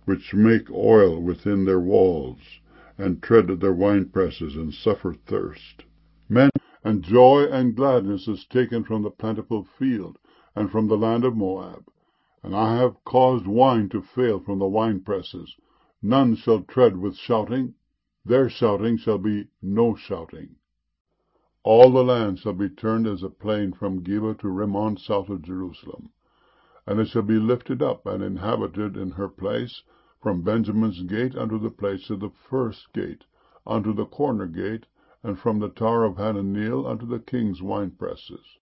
which make oil within their walls, and tread their winepresses, and suffer thirst. Men, and joy and gladness is taken from the plentiful field, and from the land of Moab. And I have caused wine to fail from the winepresses. None shall tread with shouting, their shouting shall be no shouting. All the land shall be turned as a plain from Geba to Rimmon south of Jerusalem. And it shall be lifted up and inhabited in her place, from Benjamin's gate unto the place of the first gate, unto the corner gate, and from the tower of Hananeel unto the king's winepresses.